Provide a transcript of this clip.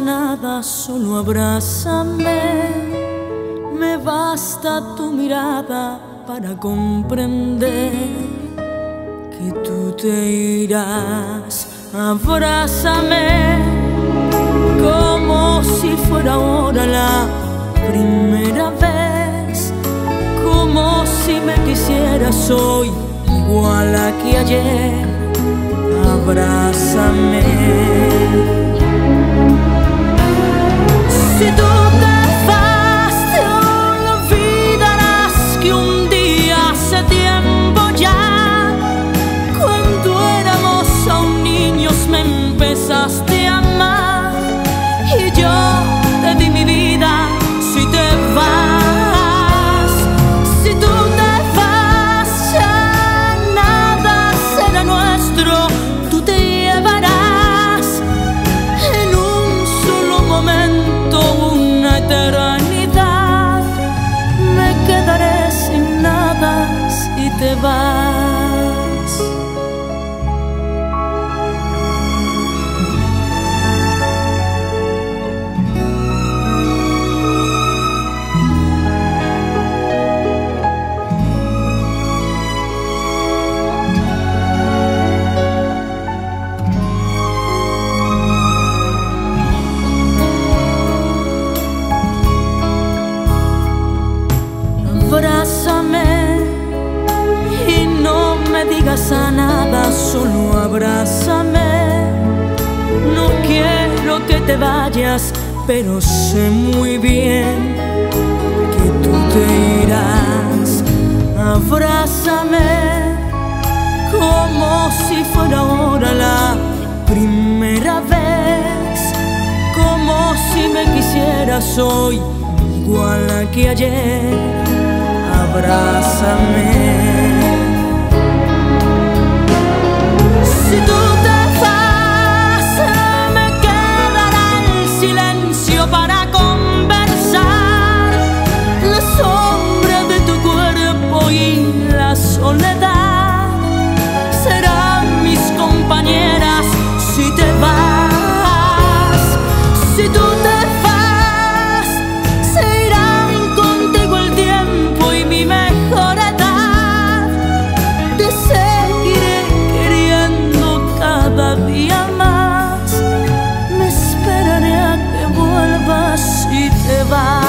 nada, solo abrázame. Me basta tu mirada para comprender que tú te irás. Abrázame como si fuera ahora la primera vez, como si me quisieras hoy igual a que ayer. Abrázame. Si tú te vas, te olvidarás que un día hace tiempo ya, cuando éramos aún niños, me empezaste a amar y yo te di mi vida. Si te vas, si tú te vas, ya nada será nuestro. Tú te llevarás en un solo momento una eternidad. Me quedaré sin nada si te vas. Abrázame y no me digas a nada, solo abrázame. No quiero que te vayas, pero sé muy bien que tú te irás. Abrázame como si fuera ahora la primera vez, como si me quisieras hoy igual a que ayer. Abrázame. Si tú te vas, me quedará el silencio para conversar, la sombra de tu cuerpo y la soledad serán mis compañeras. Si te vas, si tú te vas, se irán contigo el tiempo y mi mejor edad. Te seguiré queriendo cada día más. Me esperaré a que vuelvas si te vas.